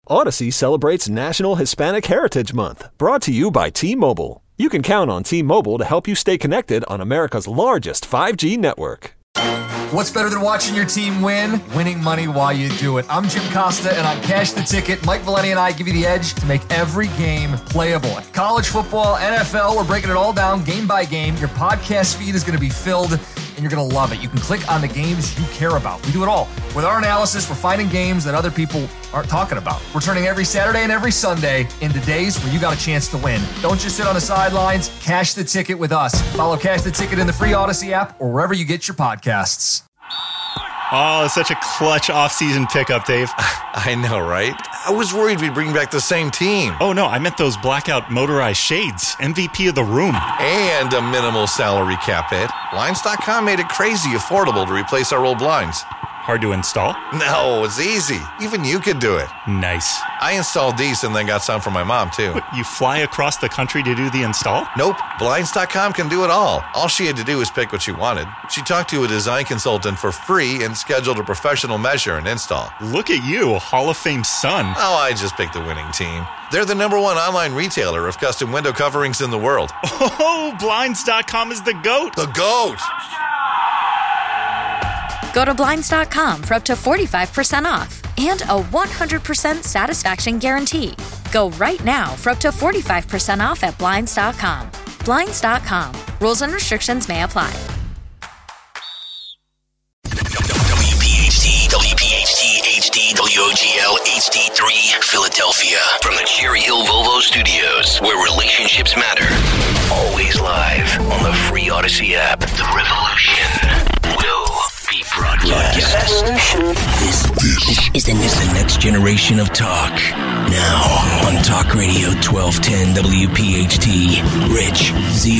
Odyssey celebrates National Hispanic Heritage Month, brought to you by T-Mobile. You can count on T-Mobile to help you stay connected on America's largest 5G network. What's better than watching your team win? Winning money while you do it. I'm Jim Costa, and on Cash the Ticket, Mike Valenti and I give you the edge to make every game playable. College football, NFL, we're breaking it all down game by game. Your podcast feed is going to be filled, and you're going to love it. You can click on the games you care about. We do it all. With our analysis, we're finding games that other people aren't talking about. We're turning every Saturday and every Sunday into days where you got a chance to win. Don't just sit on the sidelines. Cash the Ticket with us. Follow Cash the Ticket in the free Odyssey app or wherever you get your podcasts. Oh, such a clutch offseason pickup, Dave. I know, right? I was worried we'd bring back the same team. Oh, no, I meant those blackout motorized shades. MVP of the room. And a minimal salary cap hit. Blinds.com made it crazy affordable to replace our old blinds. Hard to install? No, it's easy. Even you could do it. Nice. I installed these and then got some for my mom, too. What, you fly across the country to do the install? Nope. Blinds.com can do it all. All she had to do was pick what she wanted. She talked to a design consultant for free and scheduled a professional measure and install. Look at you, Hall of Fame son. Oh, I just picked the winning team. They're the #1 online retailer of custom window coverings in the world. Oh, Blinds.com is the GOAT. The GOAT! Go to Blinds.com for up to 45% off and a 100% satisfaction guarantee. Go right now for up to 45% off at Blinds.com. Blinds.com. Rules and restrictions may apply. WPHT HD WOGL HD3 Philadelphia from the Cherry Hill Volvo Studios, where relationships matter. Always live on the free Odyssey app. The revolution will be broadcast. This is the next generation of talk. Now on Talk Radio 1210 WPHT, Rich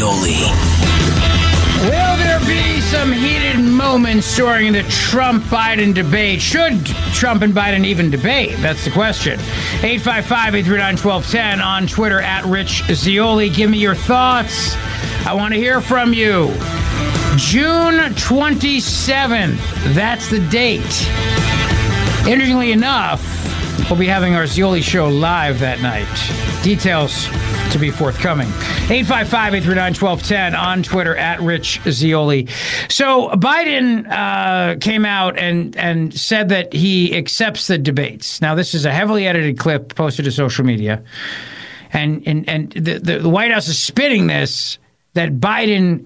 Zeoli. Will there be some heated moments during the Trump-Biden debate? Should Trump and Biden even debate? That's the question. 855-839-1210 on Twitter at Rich Zeoli. Give me your thoughts. I want to hear from you. June 27th. That's the date. Interestingly enough, we'll be having our Zeoli show live that night. Details to be forthcoming. 855-839-1210 on Twitter at Rich Zeoli. So Biden came out and said that he accepts the debates. Now, this is a heavily edited clip posted to social media. And the White House is spinning this, that Biden...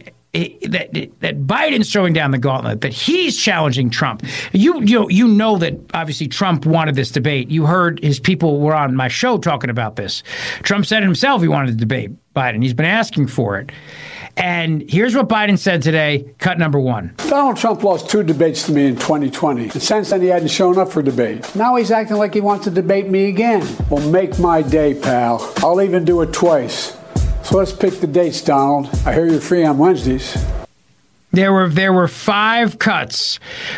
That Biden's throwing down the gauntlet, that he's challenging Trump. You know that obviously Trump wanted this debate. You heard his people were on my show talking about this. Trump said himself he wanted to debate Biden. He's been asking for it. And here's what Biden said today, cut number 1. Donald Trump lost 2 debates to me in 2020. And since then, he hadn't shown up for debate. Now he's acting like he wants to debate me again. Well, make my day, pal. I'll even do it twice. So let's pick the dates, Donald. I hear you're free on Wednesdays. There were 5 cuts.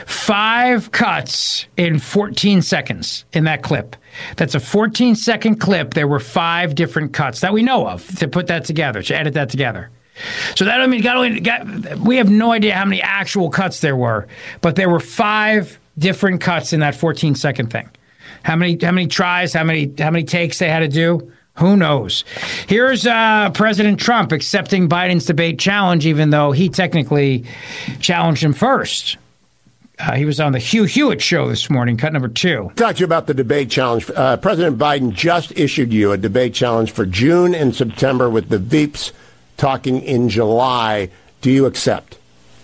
5 cuts in 14 seconds in that clip. That's a 14-second clip. There were 5 different cuts that we know of to put that together, to edit that together. So that we have no idea how many actual cuts there were, but there were 5 different cuts in that 14-second thing. How many tries? How many takes they had to do? Who knows? Here's President Trump accepting Biden's debate challenge, even though he technically challenged him first. He was on the Hugh Hewitt show this morning, cut number 2. Talk to you about the debate challenge. President Biden just issued you a debate challenge for June and September with the Veeps talking in July. Do you accept?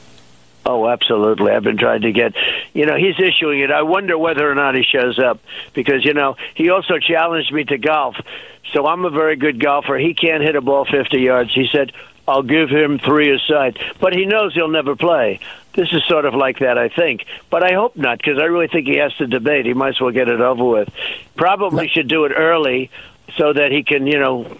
Oh, absolutely. I've been trying to get, he's issuing it. I wonder whether or not he shows up because, he also challenged me to golf. So I'm a very good golfer. He can't hit a ball 50 yards. He said, I'll give him 3 aside. But he knows he'll never play. This is sort of like that, I think. But I hope not, because I really think he has to debate. He might as well get it over with. Probably should do it early so that he can,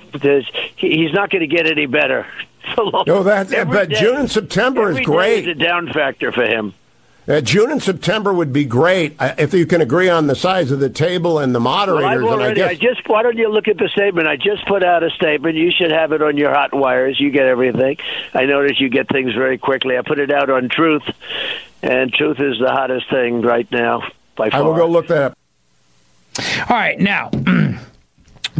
he's not going to get any better. But June and September is great. It's a down factor for him. June and September would be great if you can agree on the size of the table and the moderators. Well, why don't you look at the statement? I just put out a statement. You should have it on your hot wires. You get everything. I notice you get things very quickly. I put it out on Truth, and Truth is the hottest thing right now by far. I will go look that up. All right, now,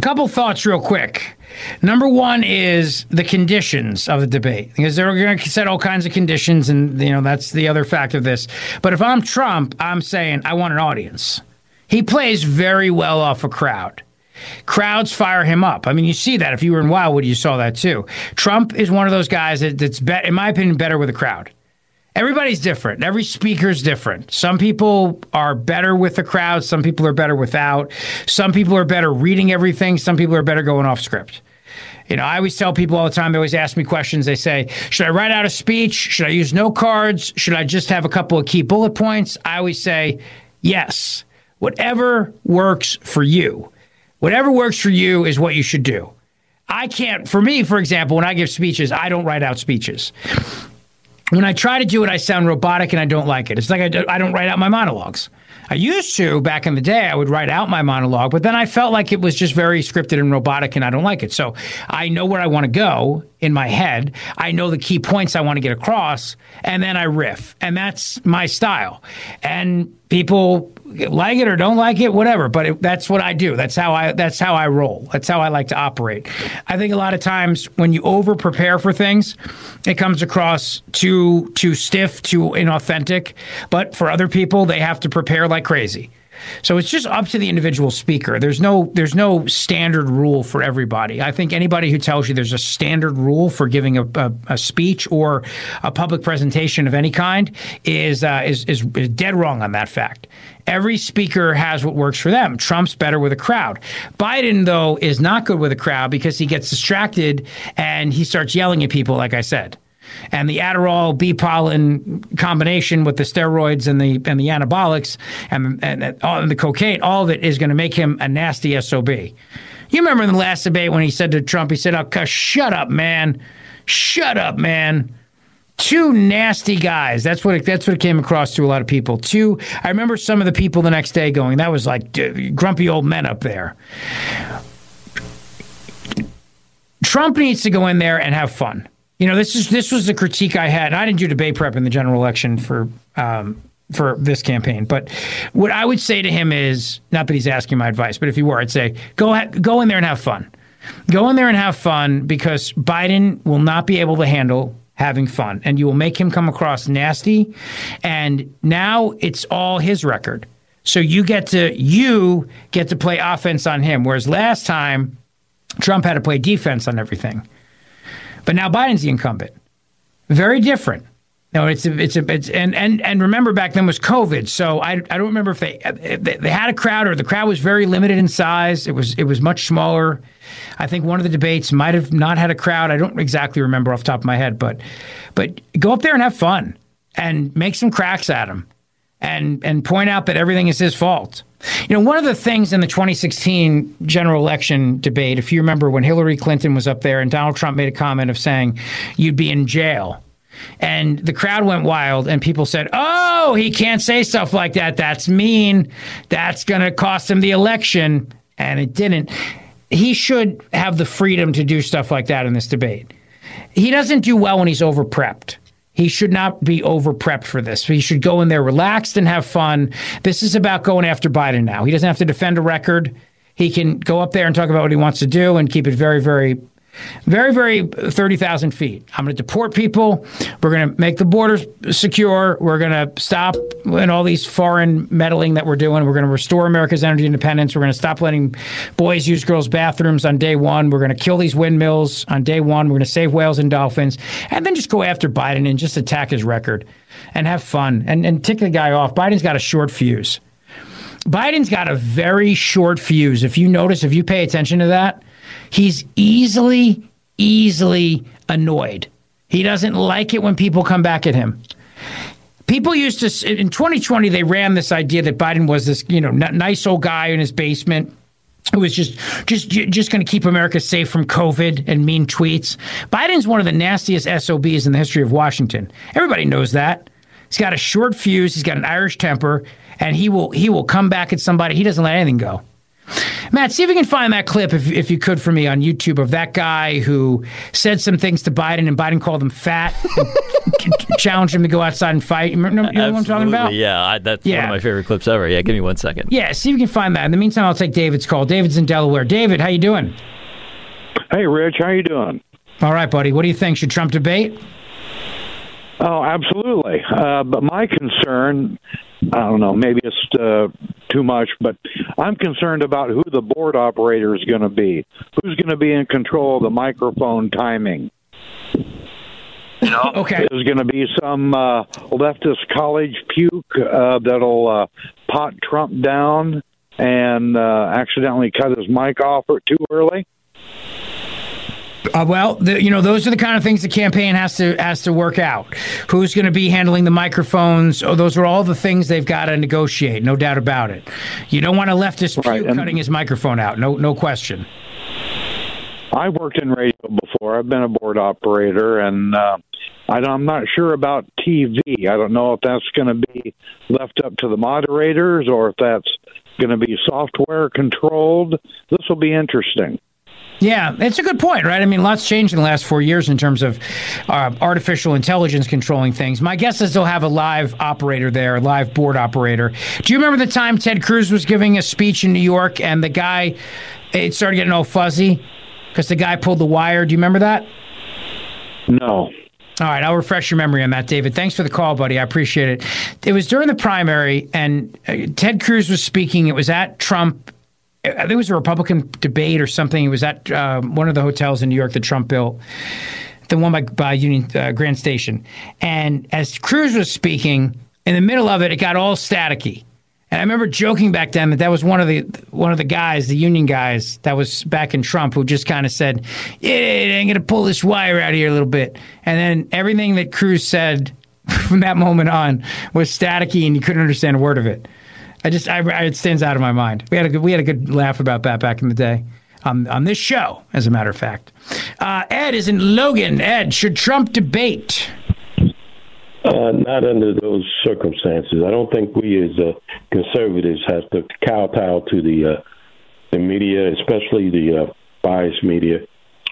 couple thoughts real quick. Number one is the conditions of the debate, because they're going to set all kinds of conditions, and that's the other fact of this. But if I'm Trump, I'm saying I want an audience. He plays very well off a crowd. Crowds fire him up. I mean, you see that. If you were in Wildwood, you saw that too. Trump is one of those guys that's, in my opinion, better with a crowd. Everybody's different. Every speaker's different. Some people are better with the crowd. Some people are better without. Some people are better reading everything. Some people are better going off script. I always tell people all the time, they always ask me questions. They say, should I write out a speech? Should I use no cards? Should I just have a couple of key bullet points? I always say, yes. Whatever works for you. Whatever works for you is what you should do. For me, for example, when I give speeches, I don't write out speeches. When I try to do it, I sound robotic and I don't like it. It's like I don't write out my monologues. I used to, back in the day, I would write out my monologue, but then I felt like it was just very scripted and robotic and I don't like it. So I know where I want to go in my head. I know the key points I want to get across, and then I riff. And that's my style. And people like it or don't like it, whatever. But that's what I do. That's how I roll. That's how I like to operate. I think a lot of times when you over prepare for things, it comes across too stiff, too inauthentic. But for other people, they have to prepare like crazy. So it's just up to the individual speaker. There's no standard rule for everybody. I think anybody who tells you there's a standard rule for giving a speech or a public presentation of any kind is dead wrong on that fact. Every speaker has what works for them. Trump's better with a crowd. Biden, though, is not good with a crowd because he gets distracted and he starts yelling at people, like I said. And the Adderall B-pollen combination with the steroids and the anabolics and the cocaine, all of it is going to make him a nasty SOB. You remember in the last debate when he said to Trump, he said, "Oh, shut up, man. Shut up, man." Two nasty guys. That's what it came across to a lot of people. I remember some of the people the next day going, that was like grumpy old men up there. Trump needs to go in there and have fun. This was the critique I had. I didn't do debate prep in the general election for this campaign, but what I would say to him is, not that he's asking my advice, but if he were, I'd say, go in there and have fun. Go in there and have fun, because Biden will not be able to handle having fun, and you will make him come across nasty, and now it's all his record. So you get to play offense on him, whereas last time Trump had to play defense on everything. But now Biden's the incumbent. Very different. No, and remember back then was COVID, so I don't remember if they had a crowd or the crowd was very limited in size. It was much smaller. I think one of the debates might have not had a crowd. I don't exactly remember off the top of my head, but go up there and have fun and make some cracks at him and point out that everything is his fault. One of the things in the 2016 general election debate, if you remember when Hillary Clinton was up there and Donald Trump made a comment of saying you'd be in jail. And the crowd went wild and people said, oh, he can't say stuff like that. That's mean. That's going to cost him the election. And it didn't. He should have the freedom to do stuff like that in this debate. He doesn't do well when he's over-prepped. He should not be over-prepped for this. He should go in there relaxed and have fun. This is about going after Biden now. He doesn't have to defend a record. He can go up there and talk about what he wants to do and keep it very, very, very, very 30,000 feet. I'm going to deport people. We're going to make the borders secure. We're going to stop all these foreign meddling that we're doing. We're going to restore America's energy independence. We're going to stop letting boys use girls' bathrooms on day one. We're going to kill these windmills on day one. We're going to save whales and dolphins. And then just go after Biden and just attack his record and have fun and tick the guy off. Biden's got a short fuse. Biden's got a very short fuse. If you pay attention to that, he's easily annoyed. He doesn't like it when people come back at him. People used to, in 2020, they ran this idea that Biden was this, nice old guy in his basement who was just going to keep America safe from COVID and mean tweets. Biden's one of the nastiest SOBs in the history of Washington. Everybody knows that. He's got a short fuse. He's got an Irish temper, and he will come back at somebody. He doesn't let anything go. Matt, see if you can find that clip, if you could, for me on YouTube of that guy who said some things to Biden, and Biden called him fat. challenged him to go outside and fight. You know what I'm talking about? Yeah, that's one of my favorite clips ever. Yeah, give me 1 second. Yeah, see if you can find that. In the meantime, I'll take David's call. David's in Delaware. David, how you doing? Hey, Rich, how you doing? All right, buddy. What do you think? Should Trump debate? Oh, absolutely. But my concern, I don't know, maybe it's too much, but I'm concerned about who the board operator is going to be. Who's going to be in control of the microphone timing? Okay. There's going to be some leftist college puke that'll pot Trump down and accidentally cut his mic off too early. Those are the kind of things the campaign has to work out. Who's going to be handling the microphones? Oh, those are all the things they've got to negotiate, no doubt about it. You don't want a leftist puke cutting his microphone out, no question. I worked in radio before. I've been a board operator, and I'm not sure about TV. I don't know if that's going to be left up to the moderators or if that's going to be software controlled. This will be interesting. Yeah, it's a good point, right? I mean, lots changed in the last 4 years in terms of artificial intelligence controlling things. My guess is they'll have a live operator there, a live board operator. Do you remember the time Ted Cruz was giving a speech in New York and the guy, it started getting all fuzzy because the guy pulled the wire? Do you remember that? No. All right, I'll refresh your memory on that, David. Thanks for the call, buddy. I appreciate it. It was during the primary, and Ted Cruz was speaking. It was at Trump. I think it was a Republican debate or something. It was at one of the hotels in New York that Trump built, the one by Union Grand Station. And as Cruz was speaking, in the middle of it, it got all staticky. And I remember joking back then that was one of the guys, the union guys, that was back in Trump, who just kind of said, "Yeah, I'm going to pull this wire out here a little bit." And then everything that Cruz said from that moment on was staticky, and you couldn't understand a word of it. It stands out of my mind. We had a good laugh about that back in the day on this show, as a matter of fact. Ed is in Logan. Ed, should Trump debate? Not under those circumstances. I don't think we as conservatives have to kowtow to the media, especially the biased media.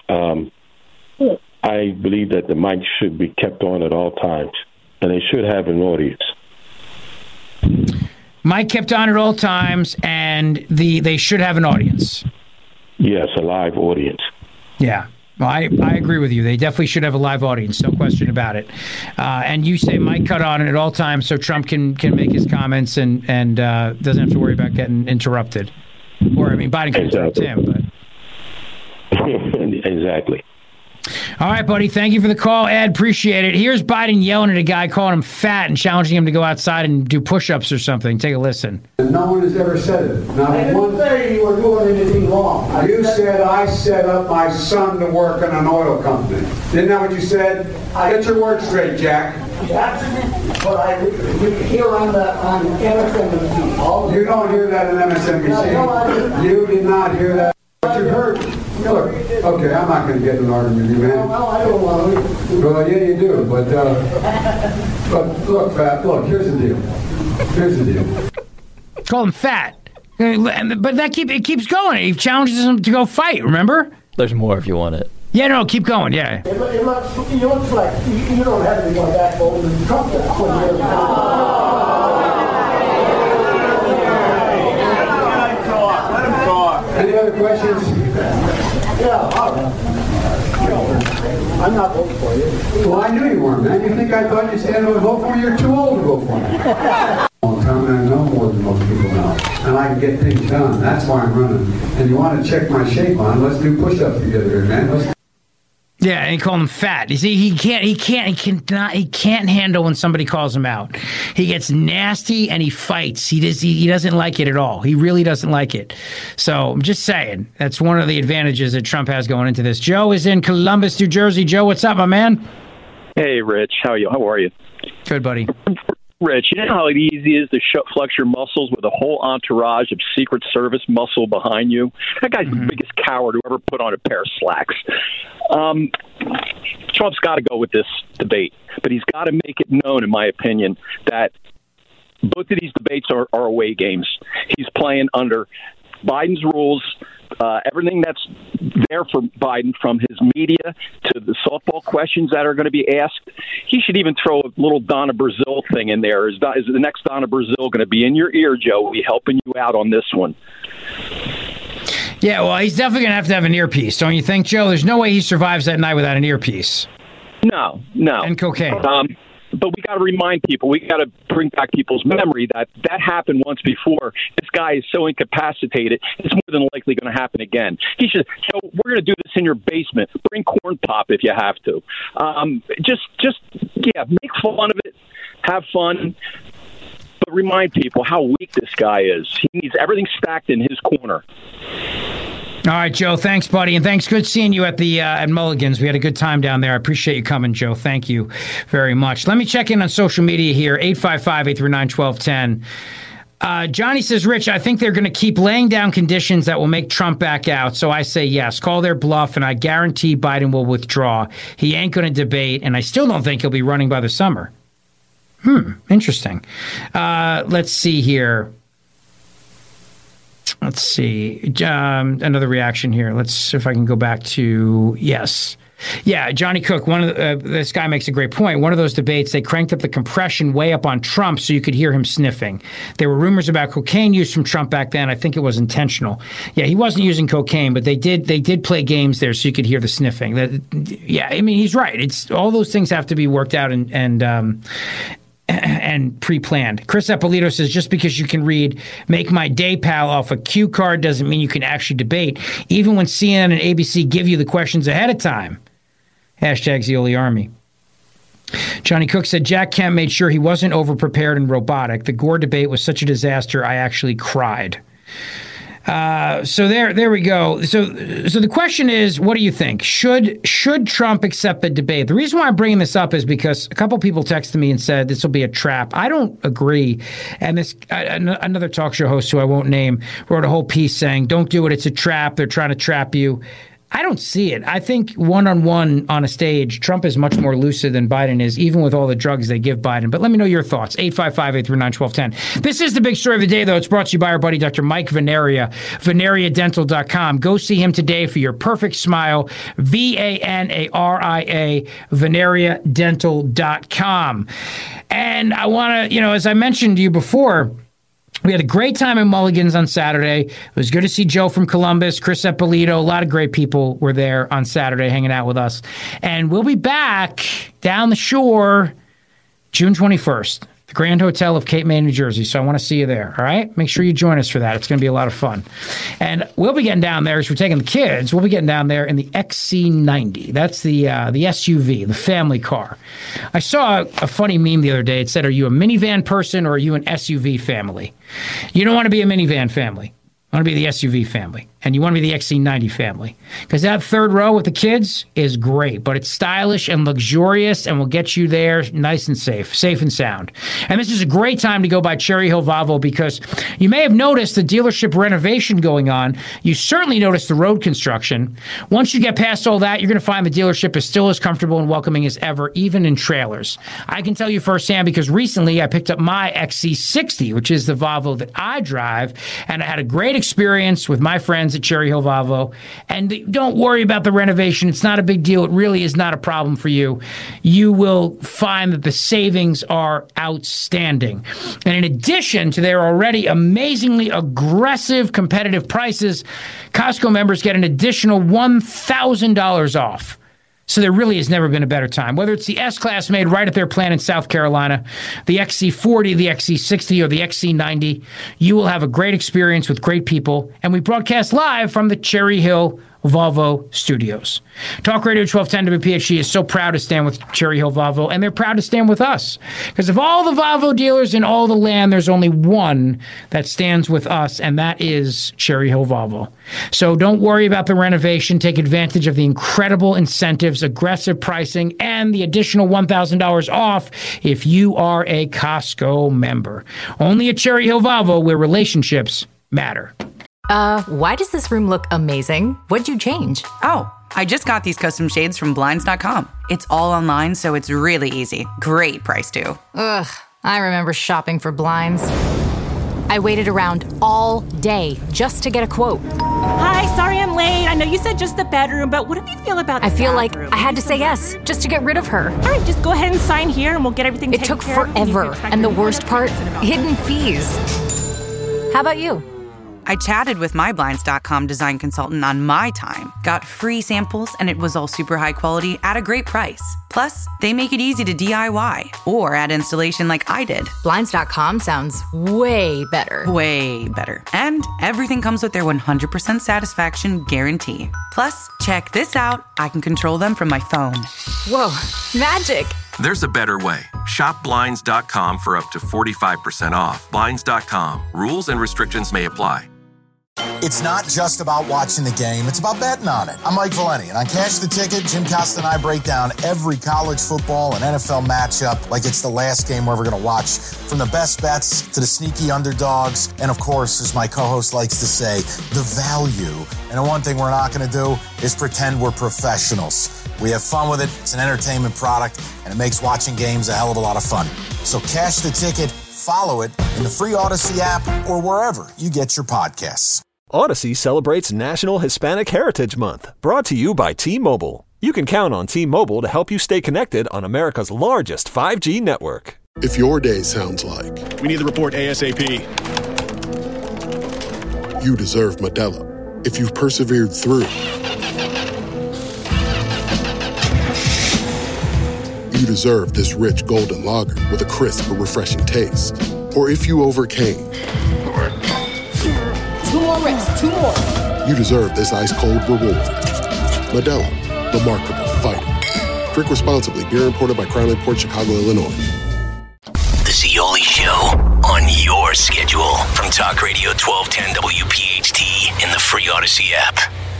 I believe that the mic should be kept on at all times, and they should have an audience. Mike kept on at all times, and they should have an audience. Yes, a live audience. Yeah. Well, I agree with you. They definitely should have a live audience, no question about it. And you say Mike cut on at all times so Trump can make his comments and doesn't have to worry about getting interrupted. Or, I mean, Biden can interrupt him, but... Exactly. All right, buddy. Thank you for the call, Ed. Appreciate it. Here's Biden yelling at a guy, calling him fat and challenging him to go outside and do push-ups or something. Take a listen. No one has ever said it. I didn't say you were doing anything wrong. You said I set up my son to work in an oil company. Isn't that what you said? Get your words straight, Jack. That's what I hear on MSNBC. You don't hear that on MSNBC. You did not hear that. What you heard. Look, okay, I'm not going to get in an argument with you, man. No, I don't want to. Well, yeah, you do, but look, fat. Look, here's the deal. Call him fat, but it keeps going. He challenges him to go fight. Remember? There's more if you want it. Yeah, no, keep going. Yeah. It looks like you don't have any more backbone than Trump does 20 years ago. Let him talk. Any other questions? Yeah, all right. I'm not voting for you. Well, I knew you weren't, man. You think I thought you'd stand up and vote for me? You're too old to vote for me. Long time, and I know more than most people now. And I can get things done. That's why I'm running. And you want to check my shape on? Let's do push-ups together here, man. Yeah, and he called him fat. You see, he can't handle when somebody calls him out. He gets nasty and he fights. He doesn't like it at all. He really doesn't like it. So I'm just saying, that's one of the advantages that Trump has going into this. Joe is in Columbus, New Jersey. Joe, what's up, my man? Hey, Rich. How are you? Good, buddy. Rich, you know how easy it is to flex your muscles with a whole entourage of Secret Service muscle behind you? That guy's the biggest coward who ever put on a pair of slacks. Trump's got to go with this debate, but he's got to make it known, in my opinion, that both of these debates are away games. He's playing under Biden's rules, everything that's there for Biden, from his media to the softball questions that are going to be asked. He should even throw a little Donna Brazile thing in there. Is the next Donna Brazile going to be in your ear, Joe? We'll be helping you out on this one. Yeah, well, he's definitely going to have an earpiece, don't you think, Joe? There's no way he survives that night without an earpiece. No. And cocaine. But we got to remind people, we got to bring back people's memory that happened once before. This guy is so incapacitated, it's more than likely going to happen again. So we're going to do this in your basement. Bring corn pop if you have to. Make fun of it. Have fun. But remind people how weak this guy is. He needs everything stacked in his corner. All right, Joe. Thanks, buddy, and thanks. Good seeing you at the at Mulligan's. We had a good time down there. I appreciate you coming, Joe. Thank you very much. Let me check in on social media here. 855-839-1210. Johnny says, Rich, I think they're going to keep laying down conditions that will make Trump back out. So I say yes. Call their bluff, and I guarantee Biden will withdraw. He ain't going to debate, and I still don't think he'll be running by the summer. Interesting. Let's see here. Let's see. Another reaction here. Let's see if I can go back to yes. Yeah, Johnny Cook, this guy makes a great point. One of those debates, they cranked up the compression way up on Trump so you could hear him sniffing. There were rumors about cocaine use from Trump back then. I think it was intentional. Yeah, he wasn't using cocaine, but they did play games there so you could hear the sniffing. He's right. It's all those things have to be worked out and pre-planned. Chris Eppolito says, just because you can read Make My Day Pal off a cue card doesn't mean you can actually debate, even when CNN and ABC give you the questions ahead of time. Hashtag Zioli Army. Johnny Cook said, Jack Kemp made sure he wasn't over-prepared and robotic. The Gore debate was such a disaster, I actually cried. So there we go. So the question is, what do you think? Should Trump accept the debate? The reason why I'm bringing this up is because a couple people texted me and said this will be a trap. I don't agree. And another talk show host who I won't name wrote a whole piece saying, don't do it. It's a trap. They're trying to trap you. I don't see it. I think one-on-one on a stage, Trump is much more lucid than Biden is, even with all the drugs they give Biden. But let me know your thoughts. 855-839-1210. This is the big story of the day, though. It's brought to you by our buddy, Dr. Mike Veneria, VeneriaDental.com. Go see him today for your perfect smile. VANARIA, VeneriaDental.com. And I want to, as I mentioned to you before, we had a great time in Mulligan's on Saturday. It was good to see Joe from Columbus, Chris Eppolito. A lot of great people were there on Saturday hanging out with us. And we'll be back down the shore June 21st, the Grand Hotel of Cape May, New Jersey. So I want to see you there, all right? Make sure you join us for that. It's going to be a lot of fun. And we'll be getting down there, as we're taking the kids, we'll be getting down there in the XC90. That's the SUV, the family car. I saw a funny meme the other day. It said, are you a minivan person or are you an SUV family? You don't want to be a minivan family. You want to be the SUV family. And you want to be the XC90 family. Because that third row with the kids is great. But it's stylish and luxurious and will get you there nice and safe and sound. And this is a great time to go by Cherry Hill Volvo because you may have noticed the dealership renovation going on. You certainly noticed the road construction. Once you get past all that, you're going to find the dealership is still as comfortable and welcoming as ever, even in trailers. I can tell you firsthand because recently I picked up my XC60, which is the Volvo that I drive. And I had a great experience with my friends at Cherry Hill Volvo. And don't worry about the renovation. It's not a big deal. It really is not a problem for you. You will find that the savings are outstanding. And in addition to their already amazingly aggressive competitive prices, Costco members get an additional $1,000 off. So there really has never been a better time. Whether it's the S-Class made right at their plant in South Carolina, the XC40, the XC60, or the XC90, you will have a great experience with great people. And we broadcast live from the Cherry Hill Volvo Studios. Talk Radio 1210 WPHT is so proud to stand with Cherry Hill Volvo, and they're proud to stand with us. Because of all the Volvo dealers in all the land, there's only one that stands with us, and that is Cherry Hill Volvo. So don't worry about the renovation. Take advantage of the incredible incentives, aggressive pricing, and the additional $1,000 off if you are a Costco member. Only at Cherry Hill Volvo, where relationships matter. Why does this room look amazing? What'd you change? Oh, I just got these custom shades from Blinds.com. It's all online, so it's really easy. Great price, too. Ugh, I remember shopping for blinds. I waited around all day just to get a quote. Hi, sorry know you said just the bedroom, but what do you feel about the I feel bathroom? like I had to say yes, just to get rid of her. All right, just go ahead and sign here and we'll get everything taken care of. It took forever. And the worst part, hidden fees. How about you? I chatted with my Blinds.com design consultant on my time, got free samples, and it was all super high quality at a great price. Plus, they make it easy to DIY or add installation like I did. Blinds.com sounds way better. Way better. And everything comes with their 100% satisfaction guarantee. Plus, check this out. I can control them from my phone. Whoa, magic. There's a better way. Shop Blinds.com for up to 45% off. Blinds.com. Rules and restrictions may apply. It's not just about watching the game, it's about betting on it. I'm Mike Valeni, and on Cash the Ticket, Jim Costa and I break down every college football and NFL matchup like it's the last game we're ever going to watch. From the best bets to the sneaky underdogs, and of course, as my co-host likes to say, the value. And the one thing we're not going to do is pretend we're professionals. We have fun with it, it's an entertainment product, and it makes watching games a hell of a lot of fun. So Cash the Ticket, follow it in the free Odyssey app or wherever you get your podcasts. Odyssey celebrates National Hispanic Heritage Month, brought to you by T-Mobile. You can count on T-Mobile to help you stay connected on America's largest 5G network. If your day sounds like, we need the report ASAP, you deserve Modelo. If you've persevered through, you deserve this rich golden lager with a crisp but refreshing taste. Or if you overcame, 2 more reps, 2 more. you deserve this ice-cold reward. Modelo, the mark of a fighter. Drink responsibly. Beer imported by Crown Imports, Chicago, Illinois. The Zeoli Show on your schedule from Talk Radio 1210 WPHT in the free Odyssey app.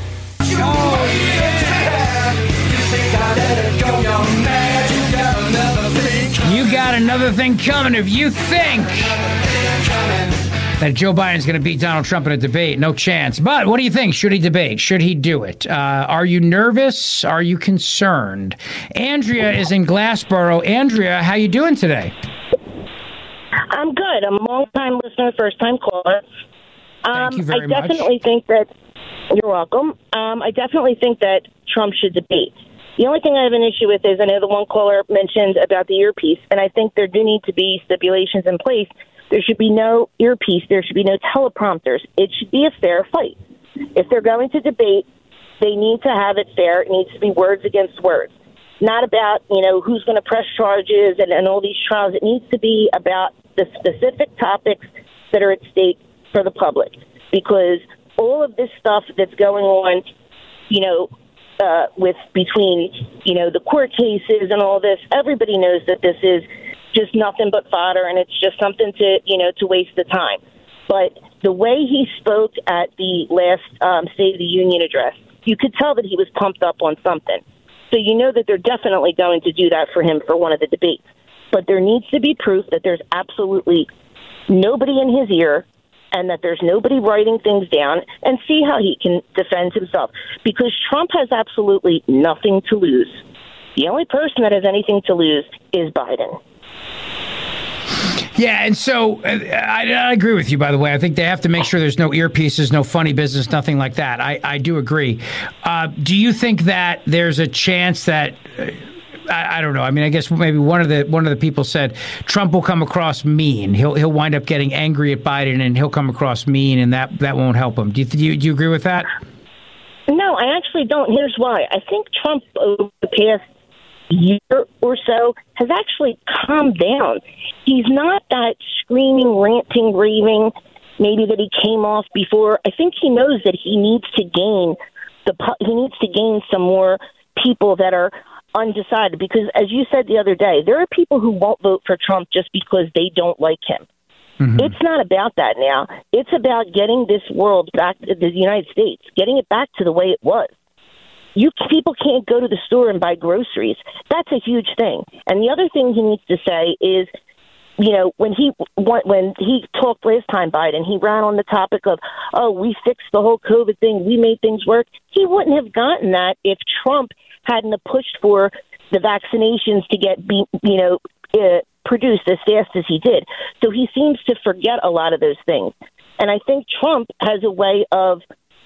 You got another thing coming if you think that Joe Biden's going to beat Donald Trump in a debate. No chance. But what do you think? Should he debate? Should he do it? Are you nervous? Are you concerned? Andrea is in Glassboro. Andrea, how you doing today? I'm good. I'm a long-time listener, first-time caller. Thank you very much. I definitely think that you're welcome. I definitely think that Trump should debate. The only thing I have an issue with is I know the one caller mentioned about the earpiece, and I think there do need to be stipulations in place. There should be no earpiece. There should be no teleprompters. It should be a fair fight. If they're going to debate, they need to have it fair. It needs to be words against words. Not about, who's going to press charges and all these trials. It needs to be about the specific topics that are at stake for the public. Because all of this stuff that's going on, between the court cases and all this, everybody knows that this is just nothing but fodder, and it's just something to waste the time. But the way he spoke at the last State of the Union address, you could tell that he was pumped up on something. So you know that they're definitely going to do that for him for one of the debates. But there needs to be proof that there's absolutely nobody in his ear and that there's nobody writing things down, and see how he can defend himself. Because Trump has absolutely nothing to lose. The only person that has anything to lose is Biden. Yeah, and so I agree with you, by the way. I think they have to make sure there's no earpieces, no funny business, nothing like that. I do agree. Do you think that there's a chance that... I don't know. I mean, I guess maybe one of the people said Trump will come across mean. He'll wind up getting angry at Biden, and he'll come across mean, and that won't help him. Do you agree with that? No, I actually don't. Here's why. I think Trump over the past year or so has actually calmed down. He's not that screaming, ranting, raving maybe that he came off before. I think he knows that he needs to gain some more people that are undecided, because as you said the other day, there are people who won't vote for Trump just because they don't like him. Mm-hmm. It's not about that now. It's about getting this world back to the United States, getting it back to the way it was. People can't go to the store and buy groceries. That's a huge thing. And the other thing he needs to say is, when he talked last time, Biden, he ran on the topic of, we fixed the whole COVID thing, we made things work. He wouldn't have gotten that if Trump hadn't pushed for the vaccinations to get produced as fast as he did. So he seems to forget a lot of those things. And I think Trump has a way of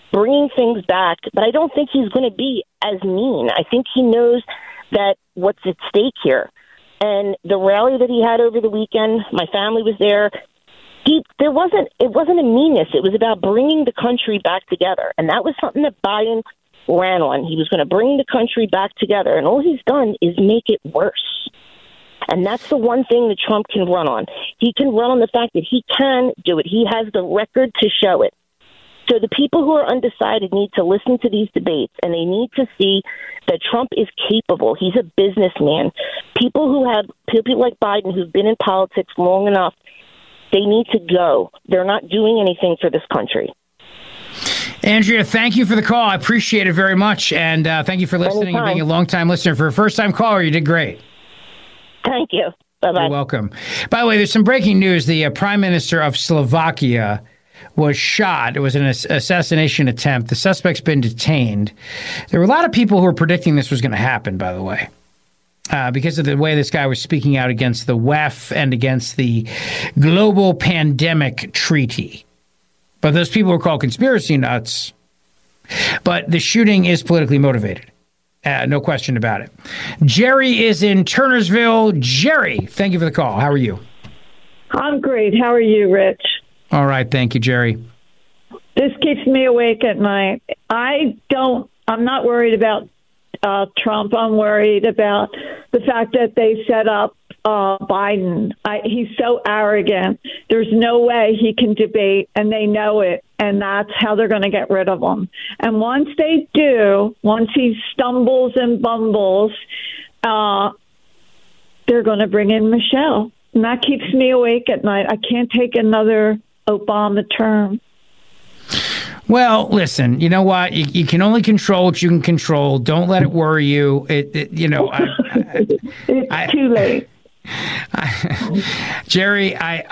bringing things back, but I don't think he's going to be as mean. I think he knows that what's at stake here. And the rally that he had over the weekend, my family was there. It wasn't a meanness. It was about bringing the country back together. And that was something that Biden ran on. He was going to bring the country back together. And all he's done is make it worse. And that's the one thing that Trump can run on. He can run on the fact that he can do it. He has the record to show it. So the people who are undecided need to listen to these debates, and they need to see that Trump is capable. He's a businessman. People like Biden who've been in politics long enough, they need to go. They're not doing anything for this country. Andrea, thank you for the call. I appreciate it very much. And thank you for listening and being a long-time listener. For a first-time caller, you did great. Thank you. Bye-bye. You're welcome. By the way, there's some breaking news. The Prime Minister of Slovakia was shot. It was an assassination attempt. The suspect's been detained. There were a lot of people who were predicting this was going to happen, by the way, because of the way this guy was speaking out against the WEF and against the Global Pandemic Treaty. But those people were called conspiracy nuts. But the shooting is politically motivated. No question about it. Jerry is in Turnersville. Jerry, thank you for the call. How are you? I'm great. How are you, Rich? All right. Thank you, Jerry. This keeps me awake at night. I'm not worried about Trump. I'm worried about the fact that they set up Biden. He's so arrogant. There's no way he can debate, and they know it, and that's how they're going to get rid of him. And once they do, once he stumbles and bumbles, they're going to bring in Michelle. And that keeps me awake at night. I can't take another Obama term. Well, listen, you know what? You can only control what you can control. Don't let it worry you. It's too late. Jerry,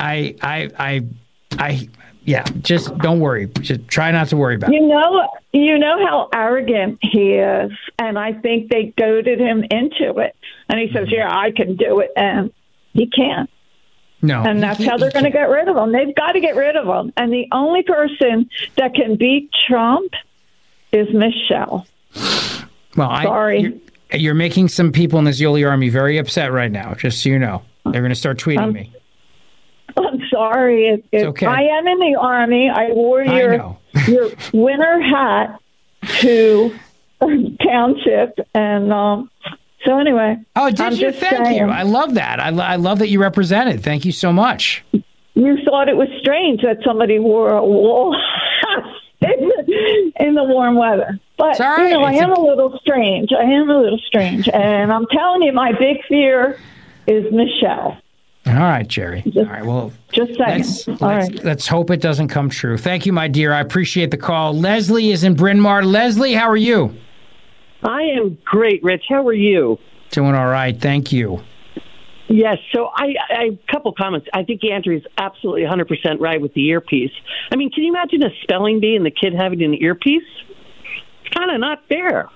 just don't worry. Just try not to worry about it. You know how arrogant he is, and I think they goaded him into it. And he says, "Yeah, I can do it," and he can't. No, and that's how they're going to get rid of him. They've got to get rid of him. And the only person that can beat Trump is Michelle. Well, sorry. You're making some people in the Zoli army very upset right now, just so you know. They're going to start tweeting me. I'm sorry. It's okay. I am in the army. I wore your winter hat to township, and so anyway. Oh, did you? Thank you. I love that. I love that you represented. Thank you so much. You thought it was strange that somebody wore a wool in the warm weather. But, right. I am a little strange. And I'm telling you, my big fear is Michelle. All right, Jerry. All right, well, just saying. Let's hope it doesn't come true. Thank you, my dear. I appreciate the call. Leslie is in Bryn Mawr. Leslie, how are you? I am great, Rich. How are you? Doing all right. Thank you. Yes. So I a couple comments. I think Andrew's absolutely 100% right with the earpiece. I mean, can you imagine a spelling bee and the kid having an earpiece? It's kind of not fair.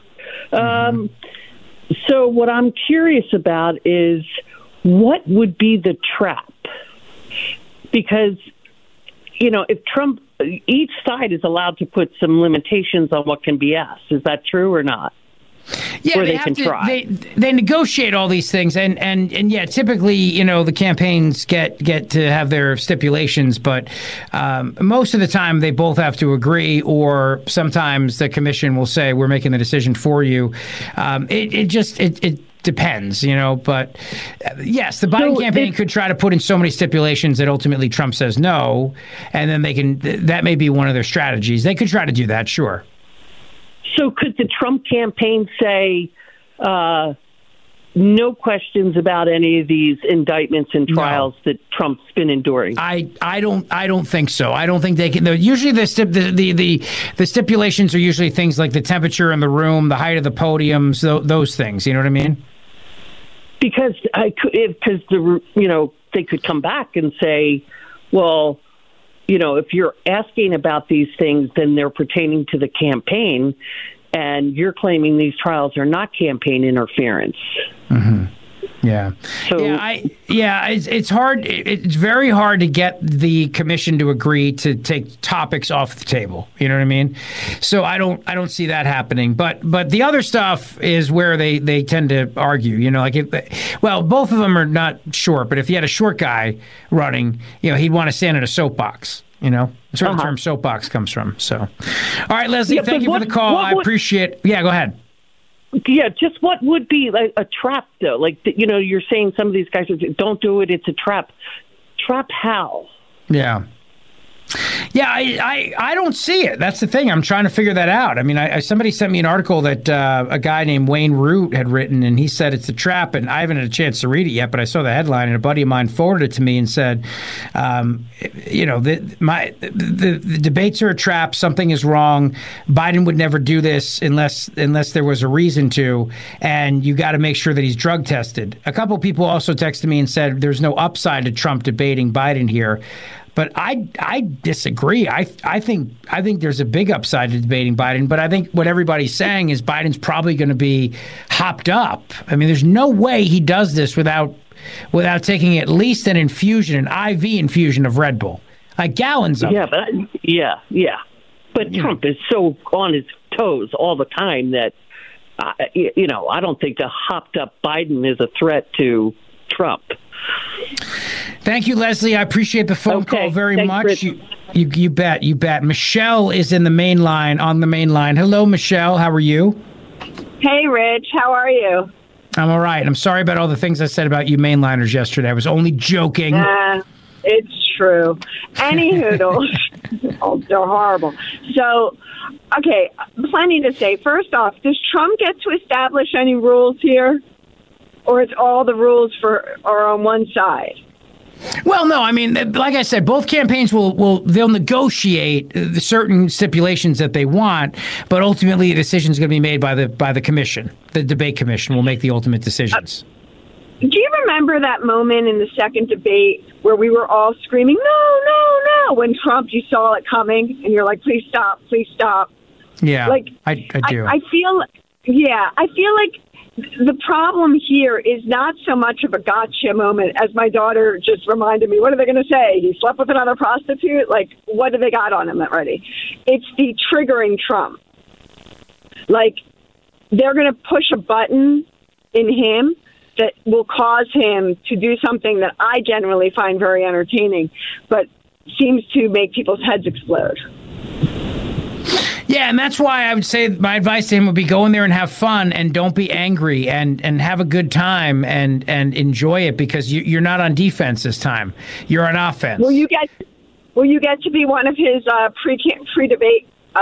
So what I'm curious about is what would be the trap? Because, if Trump, each side is allowed to put some limitations on what can be asked. Is that true or not? Yeah, they can try. They negotiate all these things, and yeah, typically, the campaigns get to have their stipulations, but most of the time they both have to agree, or sometimes the commission will say, "We're making the decision for you." It depends, but yes, the Biden campaign could try to put in so many stipulations that ultimately Trump says no, and then that may be one of their strategies. They could try to do that, sure. So could the Trump campaign say no questions about any of these indictments and trials that Trump's been enduring? I don't think so. I don't think they can. Usually the stipulations are usually things like the temperature in the room, the height of the podiums, those things. You know what I mean? Because they could come back and say, well, if you're asking about these things, then they're pertaining to the campaign, and you're claiming these trials are not campaign interference. Mm-hmm. Yeah. So, it's hard. It's very hard to get the commission to agree to take topics off the table. You know what I mean? So I don't see that happening. But the other stuff is where they tend to argue. You know, like both of them are not short. But if you had a short guy running, you know, he'd want to stand in a soapbox. You know, that's where the term soapbox comes from. So, all right, Leslie, thank you for the call. I appreciate. Yeah, go ahead. Yeah, just what would be like a trap, though? Like, you know, you're saying some of these guys don't do it. It's a trap. Trap how? Yeah. Yeah, I don't see it. That's the thing. I'm trying to figure that out. I mean, somebody sent me an article that a guy named Wayne Root had written, and he said it's a trap, and I haven't had a chance to read it yet, but I saw the headline, and a buddy of mine forwarded it to me and said, you know, the debates are a trap. Something is wrong. Biden would never do this unless there was a reason to, and you got to make sure that he's drug tested. A couple people also texted me and said there's no upside to Trump debating Biden here. But I disagree. I think there's a big upside to debating Biden. But I think what everybody's saying is Biden's probably going to be hopped up. I mean, there's no way he does this without taking at least an IV infusion of Red Bull, like gallons of it. But Trump is so on his toes all the time that you know, I don't think the hopped up Biden is a threat to Trump. Thank you, Leslie. I appreciate the phone call very much. You bet. Michelle is on the main line. Hello, Michelle. How are you? Hey, Rich. How are you? I'm all right. I'm sorry about all the things I said about you mainliners yesterday. I was only joking. It's true. Any hoodles. Oh, they're horrible. So, okay, plenty to say. First off, does Trump get to establish any rules here? Or it's all the rules are on one side? Well, no. I mean, like I said, both campaigns they'll negotiate the certain stipulations that they want, but ultimately the decision is going to be made by the commission. The debate commission will make the ultimate decisions. Do you remember that moment in the second debate where we were all screaming, "No, no, no," when Trump, you saw it coming, and you're like, "Please stop, please stop." Yeah, like I do. I feel like the problem here is not so much of a gotcha moment, as my daughter just reminded me. What are they going to say? He slept with another prostitute? Like, what do they got on him already? It's the triggering Trump. Like, they're going to push a button in him that will cause him to do something that I generally find very entertaining, but seems to make people's heads explode. Yeah, and that's why I would say my advice to him would be go in there and have fun and don't be angry and have a good time and enjoy it, because you're not on defense this time. You're on offense. Will you get to be one of his pre-debate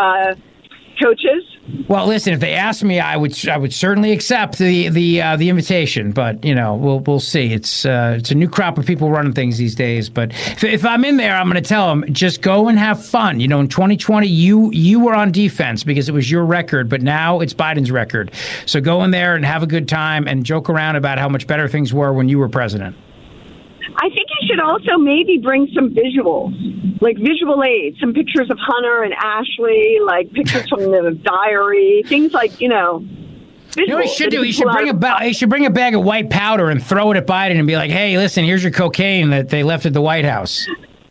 coaches? Well, listen, if they ask me, I would certainly accept the invitation. But you know, we'll see. It's a new crop of people running things these days. But if I'm in there, I'm going to tell them just go and have fun. You know, in 2020, you were on defense because it was your record, but now it's Biden's record. So go in there and have a good time and joke around about how much better things were when you were president. I think you should also maybe bring some visuals, like visual aids, some pictures of Hunter and Ashley, like pictures from the diary, things like, you know. You know what he should do? He should bring a bag of white powder and throw it at Biden and be like, "Hey, listen, here's your cocaine that they left at the White House."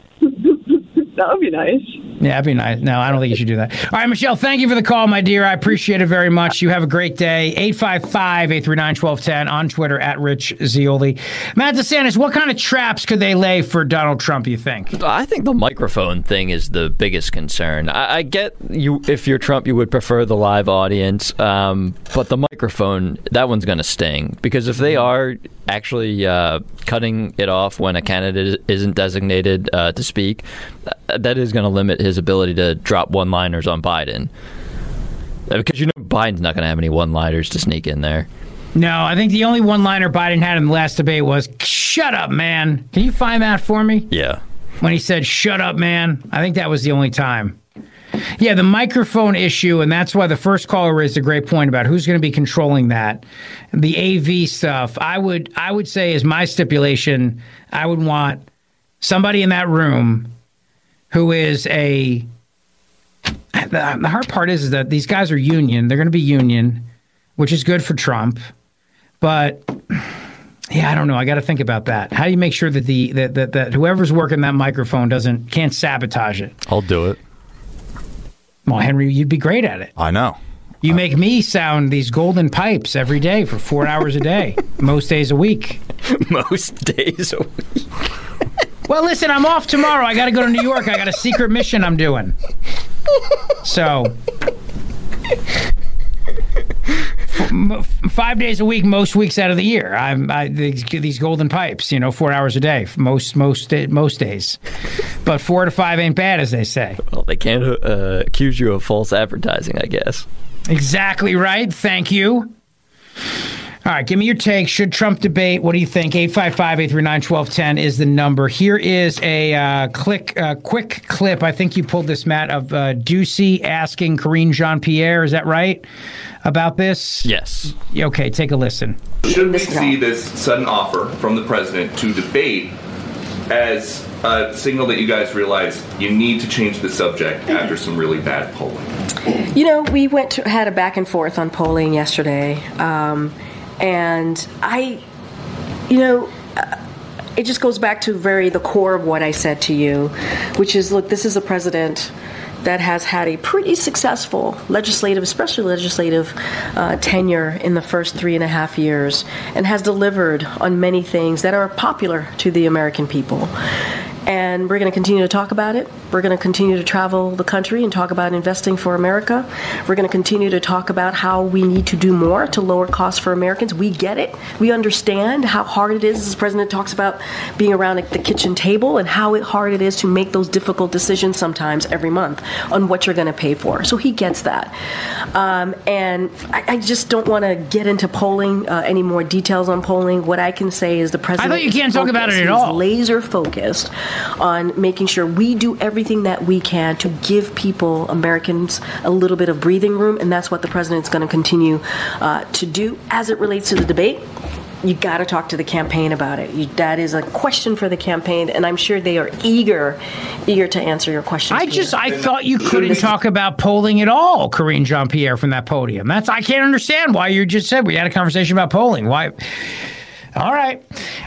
That would be nice. Yeah, that'd be nice. No, I don't think you should do that. All right, Michelle, thank you for the call, my dear. I appreciate it very much. You have a great day. 855-839-1210 on Twitter at Rich Zeoli. Matt DeSantis, what kind of traps could they lay for Donald Trump, you think? I think the microphone thing is the biggest concern. I get you, if you're Trump, you would prefer the live audience, but the microphone, that one's going to sting. Because if they are actually cutting it off when a candidate isn't designated to speak, that is going to limit his ability to drop one-liners on Biden. Because you know Biden's not going to have any one-liners to sneak in there. No, I think the only one-liner Biden had in the last debate was, "Shut up, man." Can you find that for me? Yeah. When he said, "Shut up, man." I think that was the only time. Yeah, the microphone issue, and that's why the first caller raised a great point about who's going to be controlling that. The AV stuff, I would say is my stipulation, I would want somebody in that room who is the hard part is that these guys are union. They're going to be union, which is good for Trump. But Yeah, I don't know. I got to think about that. How do you make sure that that whoever's working that microphone can't sabotage it? I'll do it. Well, Henry, you'd be great at it. I know. You make me sound these golden pipes every day for 4 hours a day, most days a week. Most days a week. Well, listen, I'm off tomorrow. I got to go to New York. I got a secret mission I'm doing. So, 5 days a week, most weeks out of the year. These golden pipes, 4 hours a day, most days. But 4 to 5 ain't bad, as they say. Well, they can't accuse you of false advertising, I guess. Exactly right. Thank you. All right, give me your take. Should Trump debate? What do you think? 855-839-1210 is the number. Here is a quick clip. I think you pulled this, Matt, of Ducey asking Karine Jean-Pierre. Is that right? About this? Yes. Okay, take a listen. Should we see this sudden offer from the president to debate as a signal that you guys realize you need to change the subject after some really bad polling? We had a back and forth on polling yesterday. And it just goes back to the core of what I said to you, which is, look, this is a president that has had a pretty successful legislative tenure in the first 3.5 years and has delivered on many things that are popular to the American people. And we're going to continue to talk about it. We're going to continue to travel the country and talk about investing for America. We're going to continue to talk about how we need to do more to lower costs for Americans. We get it. We understand how hard it is, as the president talks about being around the kitchen table, and how hard it is to make those difficult decisions sometimes every month on what you're going to pay for. So he gets that. And I just don't want to get into polling, any more details on polling. What I can say is the president— I thought you can't talk about it at all. Laser focused on making sure we do everything that we can to give people, Americans, a little bit of breathing room, and that's what the president's going to continue to do. As it relates to the debate, you got to talk to the campaign about it. That is a question for the campaign, and I'm sure they are eager to answer your questions. I thought you couldn't talk about polling at all, Karine Jean-Pierre, from that podium. I can't understand why you just said we had a conversation about polling. Why? All right.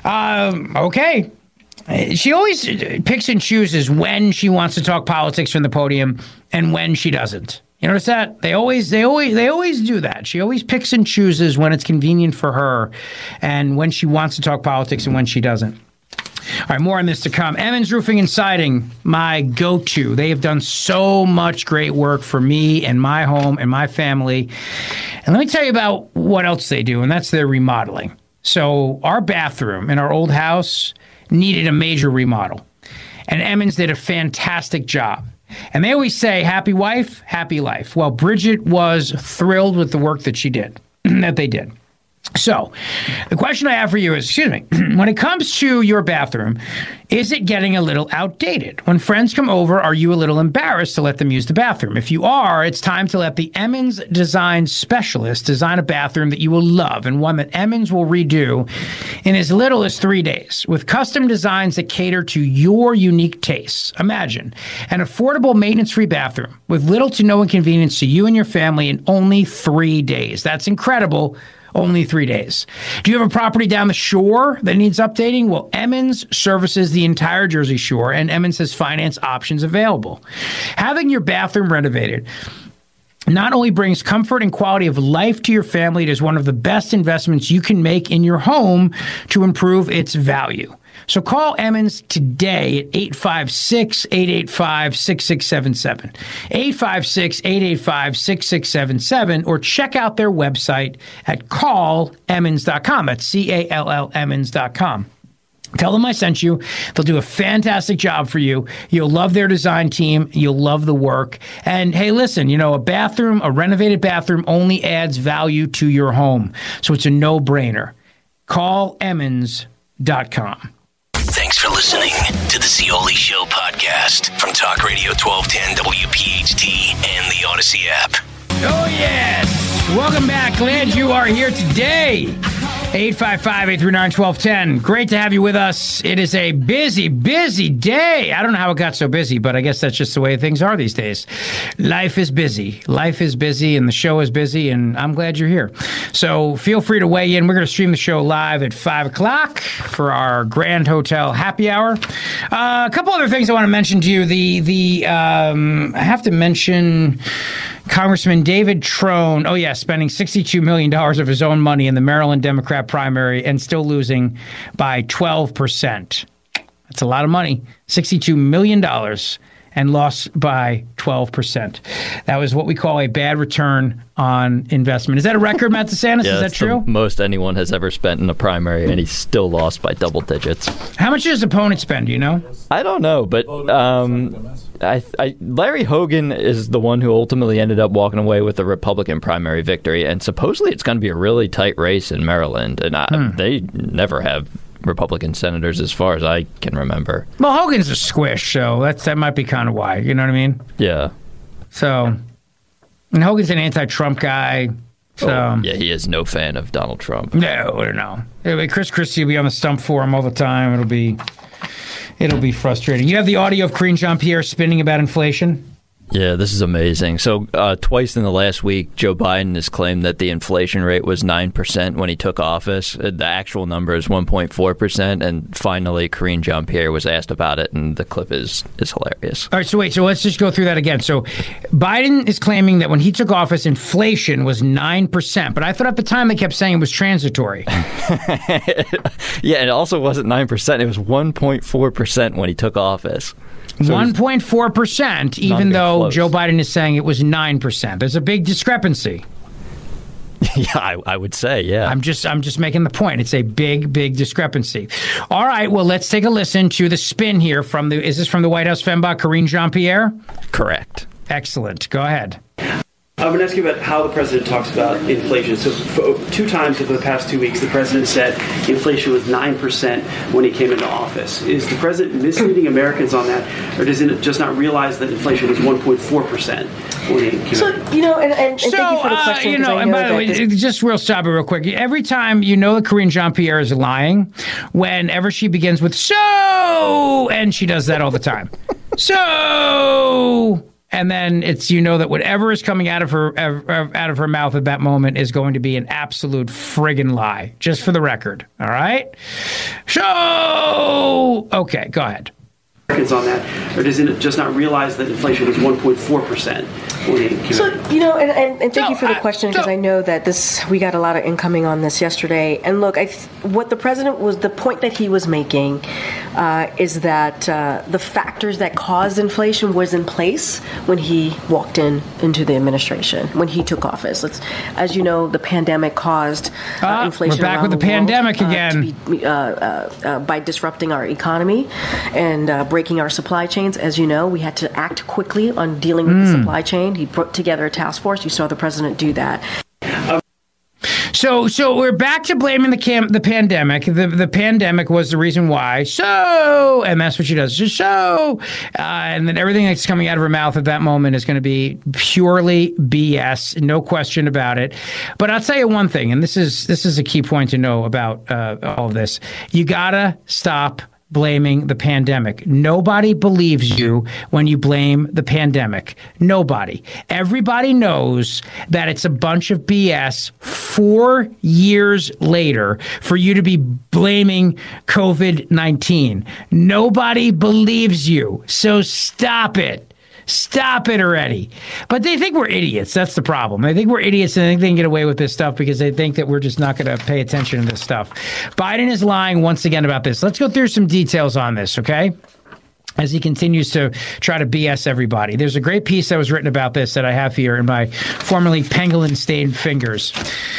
Okay. She always picks and chooses when she wants to talk politics from the podium and when she doesn't. You notice that? They always do that. She always picks and chooses when it's convenient for her and when she wants to talk politics and when she doesn't. All right, more on this to come. Emmons Roofing and Siding, my go-to. They have done so much great work for me and my home and my family. And let me tell you about what else they do, and that's their remodeling. So our bathroom in our old house needed a major remodel. And Emmons did a fantastic job. And they always say, happy wife, happy life. Well, Bridget was thrilled with the work that they did. So the question I have for you is, when it comes to your bathroom, is it getting a little outdated? When friends come over, are you a little embarrassed to let them use the bathroom? If you are, it's time to let the Emmons Design Specialist design a bathroom that you will love and one that Emmons will redo in as little as 3 days with custom designs that cater to your unique tastes. Imagine an affordable maintenance-free bathroom with little to no inconvenience to you and your family in only 3 days. That's incredible. Only 3 days. Do you have a property down the shore that needs updating? Well, Emmons services the entire Jersey Shore, and Emmons has finance options available. Having your bathroom renovated not only brings comfort and quality of life to your family, it is one of the best investments you can make in your home to improve its value. So call Emmons today at 856-885-6677, 856-885-6677, or check out their website at callemmons.com. That's CALL-Emmons.com. Tell them I sent you. They'll do a fantastic job for you. You'll love their design team. You'll love the work. And hey, listen, a renovated bathroom only adds value to your home. So it's a no-brainer. CallEmmons.com. Thanks for listening to the Scioli Show podcast from Talk Radio 1210 WPHT and the Odyssey app. Oh, yes. Welcome back. Glad you are here today. 855-839-1210. Great to have you with us. It is a busy, busy day. I don't know how it got so busy, but I guess that's just the way things are these days. Life is busy. Life is busy, and the show is busy, and I'm glad you're here. So feel free to weigh in. We're going to stream the show live at 5 o'clock for our Grand Hotel happy hour. A couple other things I want to mention to you. I have to mention Congressman David Trone, spending $62 million of his own money in the Maryland Democrat primary and still losing by 12%. That's a lot of money. $62 million and lost by 12%. That was what we call a bad return on investment. Is that a record, Matt DeSantis? Yeah, is that true? The most anyone has ever spent in a primary, and he's still lost by double digits. How much did his opponent spend, do you know? I don't know, but Larry Hogan is the one who ultimately ended up walking away with the Republican primary victory, and supposedly it's going to be a really tight race in Maryland, and they never have Republican senators as far as I can remember. Well, Hogan's a squish, so that might be kind of why. You know what I mean? Yeah. So, and Hogan's an anti-Trump guy. So yeah, he is no fan of Donald Trump. No. Anyway, Chris Christie will be on the stump for him all the time. It'll be frustrating. You have the audio of Karine Jean-Pierre spinning about inflation? Yeah, this is amazing. So twice in the last week, Joe Biden has claimed that the inflation rate was 9% when he took office. The actual number is 1.4%. And finally, Karine Jean-Pierre was asked about it, and the clip is hilarious. All right, so let's just go through that again. So Biden is claiming that when he took office, inflation was 9%. But I thought at the time they kept saying it was transitory. Yeah, it also wasn't 9%. It was 1.4% when he took office. So 1.4%, even though close. Joe Biden is saying it was 9%. There's a big discrepancy. Yeah, I would say, yeah. I'm just making the point. It's a big, big discrepancy. All right, well, let's take a listen to the spin here is this from the White House fembot, Karine Jean-Pierre? Correct. Excellent. Go ahead. I'm going to ask you about how the president talks about inflation. So 2 times over the past 2 weeks, the president said inflation was 9% when he came into office. Is the president misleading Americans on that, or does it just not realize that inflation was 1.4% when he came in? So, and thank you for the question. And by the way, just real quick. Every time that Karine Jean-Pierre is lying, whenever she begins with "so," and she does that all the time. So... And then it's that whatever is coming out of her mouth at that moment is going to be an absolute friggin' lie, just for the record. All right? Okay, go ahead. On that, or does it just not realize that inflation was 1.4%? So, and thank you for the question, because I know that we got a lot of incoming on this yesterday. And look, what the point that he was making is that the factors that caused inflation was in place when he walked into the administration, when he took office. As you know, the pandemic caused inflation. We're back with the pandemic again. By disrupting our economy and breaking our supply chains. As you know, we had to act quickly on dealing with the supply chain. He put together a task force. You saw the president do that. So we're back to blaming the pandemic. The pandemic was the reason why. So, and that's what she does. And then everything that's coming out of her mouth at that moment is going to be purely BS, no question about it. But I'll tell you one thing, and this is a key point to know about all of this. You gotta stop blaming the pandemic. Nobody believes you when you blame the pandemic. Nobody. Everybody knows that it's a bunch of BS 4 years later for you to be blaming COVID-19. Nobody believes you. So stop it. Stop it already. But they think we're idiots. That's the problem. They think we're idiots and they think they can get away with this stuff because they think that we're just not going to pay attention to this stuff. Biden is lying once again about this. Let's go through some details on this, okay? As he continues to try to BS everybody. There's a great piece that was written about this that I have here in my formerly pangolin-stained fingers.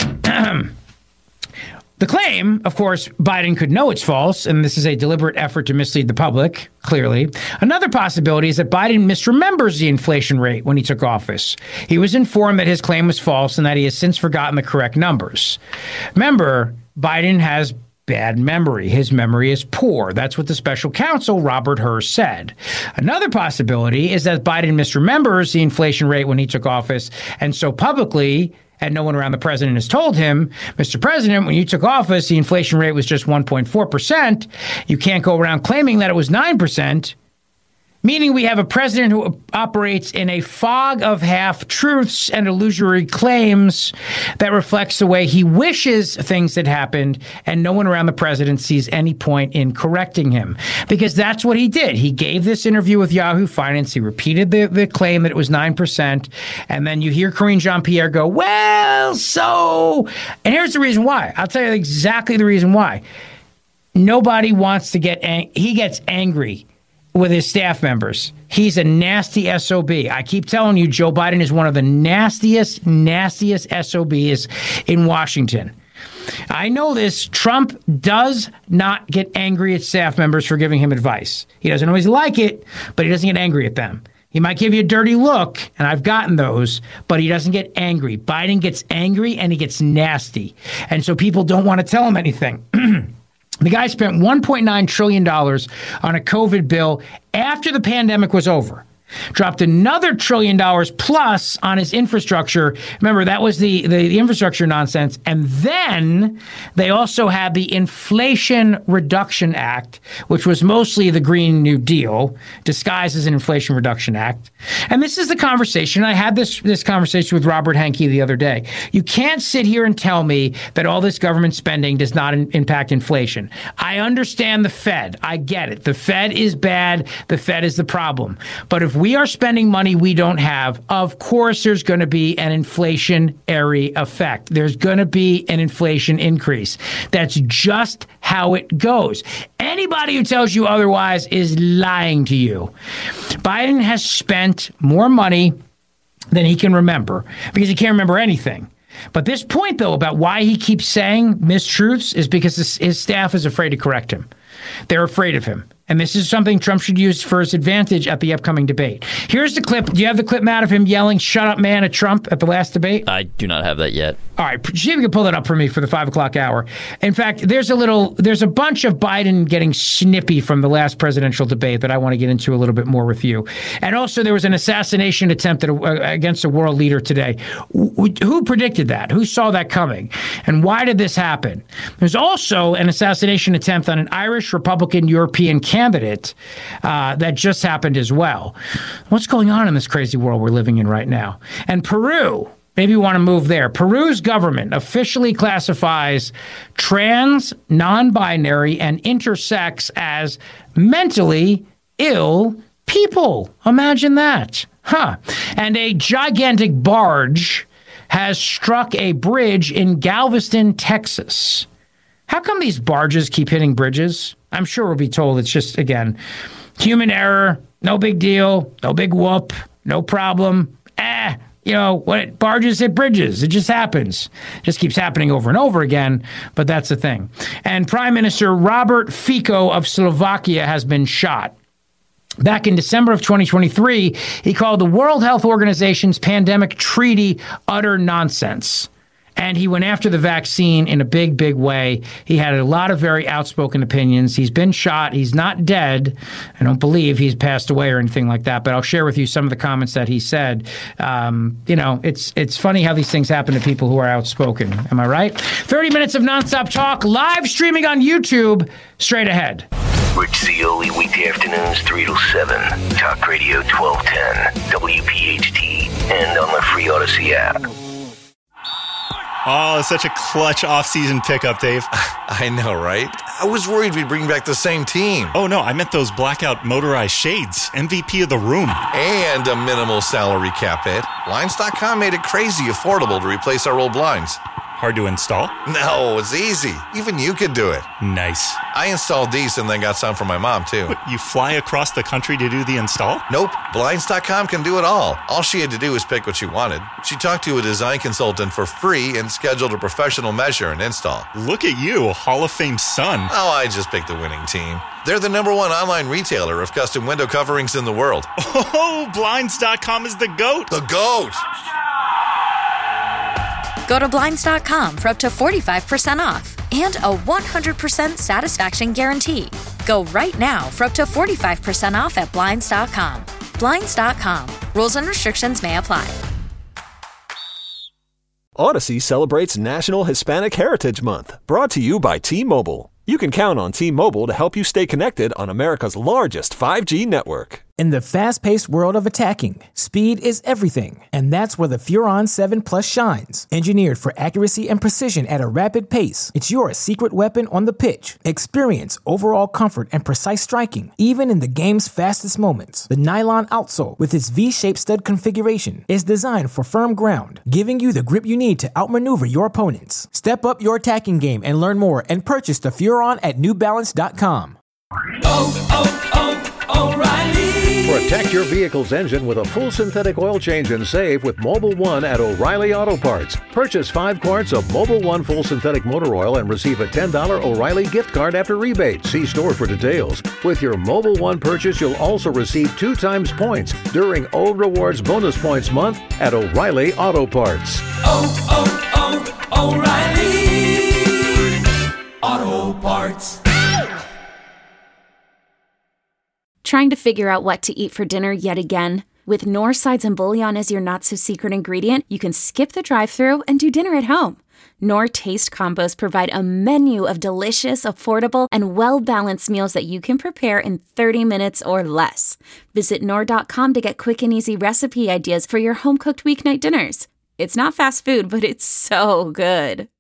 The claim, of course, Biden could know it's false, and this is a deliberate effort to mislead the public, clearly. Another possibility is that Biden misremembers the inflation rate when he took office. He was informed that his claim was false and that he has since forgotten the correct numbers. Remember, Biden has bad memory. His memory is poor. That's what the special counsel, Robert Hur, said. Another possibility is that Biden misremembers the inflation rate when he took office, and so publicly And no one around the president has told him, Mr. President, when you took office, the inflation rate was just 1.4%. You can't go around claiming that it was 9%. Meaning we have a president who operates in a fog of half-truths and illusory claims that reflects the way he wishes things had happened, and no one around the president sees any point in correcting him. Because that's what he did. He gave this interview with Yahoo Finance. He repeated the claim that it was 9%, and then you hear Karine Jean-Pierre go, well, so... And here's the reason why. I'll tell you exactly the reason why. Nobody wants to get... He gets angry with his staff members. He's a nasty SOB. I keep telling you, Joe Biden is one of the nastiest SOBs in Washington. I know this. Trump does not get angry at staff members for giving him advice. He doesn't always like it, but he doesn't get angry at them. He might give you a dirty look, and I've gotten those, but he doesn't get angry. Biden gets angry, and he gets nasty. And so people don't want to tell him anything. The guy spent $1.9 trillion on a COVID bill after the pandemic was over. Dropped another $1 trillion plus on his infrastructure. Remember, that was the infrastructure nonsense. And then they also had the Inflation Reduction Act, which was mostly the Green New Deal, disguised as an Inflation Reduction Act. And this is the conversation. I had this conversation with Robert Henke the other day. You can't sit here and tell me that all this government spending does not impact inflation. I understand the Fed. I get it. The Fed is bad. The Fed is the problem. But if we are spending money we don't have, of course there's going to be an inflationary effect. There's going to be an inflation increase. That's just how it goes. Anybody who tells you otherwise is lying to you. Biden has spent more money than he can remember because he can't remember anything. But this point, though, about why he keeps saying mistruths is because his staff is afraid to correct him. They're afraid of him. And this is something Trump should use for his advantage at the upcoming debate. Here's the clip. Do you have the clip, Matt, of him yelling, "Shut up, man," at Trump at the last debate? I do not have that yet. All right. See if you can pull that up for me for the 5 o'clock hour. In fact, there's a bunch of Biden getting snippy from the last presidential debate that I want to get into a little bit more with you. And also there was an assassination attempt against a world leader today. Who predicted that? Who saw that coming? And why did this happen? There's also an assassination attempt on an Irish Republican European candidate that just happened as well. What's going on in this crazy world we're living in right now? And Peru, maybe you want to move there. Peru's government officially classifies trans, non-binary, and intersex as mentally ill people. Imagine that. And a gigantic barge has struck a bridge in Galveston, Texas. How come these barges keep hitting bridges? I'm sure we'll be told it's just, again, human error, no big deal, no big whoop, no problem. What barges hit bridges. It just happens. It just keeps happening over and over again, but that's the thing. And Prime Minister Robert Fico of Slovakia has been shot. Back in December of 2023, he called the World Health Organization's pandemic treaty utter nonsense. And he went after the vaccine in a big, big way. He had a lot of very outspoken opinions. He's been shot. He's not dead. I don't believe he's passed away or anything like that, but I'll share with you some of the comments that he said. It's funny how these things happen to people who are outspoken. Am I right? 30 minutes of nonstop talk, live streaming on YouTube, straight ahead. Rich Zeoli, weekday afternoons 3 to 7. Talk Radio 1210, WPHT, and on the free Odyssey app. Oh, such a clutch off-season pickup, Dave. I know, right? I was worried we'd bring back the same team. Oh, no, I meant those blackout motorized shades. MVP of the room. And a minimal salary cap hit. Blinds.com made it crazy affordable to replace our old blinds. Hard to install? No, it's easy. Even you could do it. Nice. I installed these and then got some for my mom, too. What, you fly across the country to do the install? Nope. Blinds.com can do it all. All she had to do was pick what she wanted. She talked to a design consultant for free and scheduled a professional measure and install. Look at you, Hall of Fame son. Oh, I just picked the winning team. They're the #1 online retailer of custom window coverings in the world. Oh, Blinds.com is the GOAT. The GOAT! Go to Blinds.com for up to 45% off and a 100% satisfaction guarantee. Go right now for up to 45% off at Odyssey celebrates National Hispanic Heritage Month, brought to you by T-Mobile. You can count on T-Mobile to help you stay connected on America's largest 5G network. In the fast-paced world of attacking, speed is everything, and that's where the Furon 7 Plus shines. Engineered for accuracy and precision at a rapid pace, it's your secret weapon on the pitch. Experience overall comfort and precise striking, even in the game's fastest moments. The nylon outsole, with its V-shaped stud configuration, is designed for firm ground, giving you the grip you need to outmaneuver your opponents. Step up your attacking game and learn more and purchase the Furon at NewBalance.com. O'Reilly. Protect your vehicle's engine with a full synthetic oil change and save with Mobil 1 at O'Reilly Auto Parts. Purchase 5 quarts of Mobil 1 full synthetic motor oil and receive a $10 O'Reilly gift card after rebate. See store for details. With your Mobil 1 purchase, you'll also receive 2 times points during O Rewards Bonus Points Month at O'Reilly Auto Parts. O'Reilly Auto Parts. Trying to figure out what to eat for dinner yet again? With Knorr Sides and Bouillon as your not-so-secret ingredient, you can skip the drive-thru and do dinner at home. Knorr Taste Combos provide a menu of delicious, affordable, and well-balanced meals that you can prepare in 30 minutes or less. Visit Knorr.com to get quick and easy recipe ideas for your home-cooked weeknight dinners. It's not fast food, but it's so good.